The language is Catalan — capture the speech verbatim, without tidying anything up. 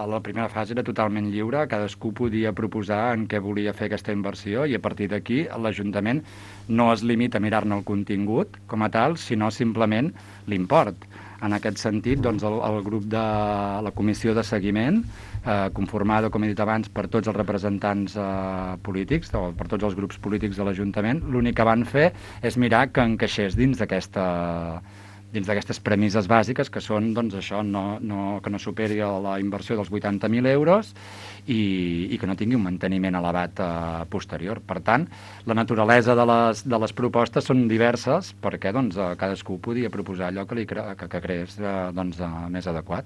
la primera fase era totalment lliure, cadascú podia proposar en què volia fer aquesta inversió i a partir d'aquí l'Ajuntament no es limita a mirar-ne el contingut com a tal, sinó simplement l'import. En aquest sentit, doncs, el, el grup de la comissió de seguiment, eh, conformada, com he dit abans, per tots els representants eh, polítics, o per tots els grups polítics de l'Ajuntament, l'únic que van fer és mirar que encaixés dins d'aquesta dins d'aquestes premisses bàsiques, que són, doncs, això, no, no, que no superi la inversió dels vuitanta mil euros i, i que no tingui un manteniment elevat eh, posterior. Per tant, la naturalesa de les, de les propostes són diverses perquè, doncs, cadascú podia proposar allò que, li cre que, que creés eh, doncs, eh, més adequat.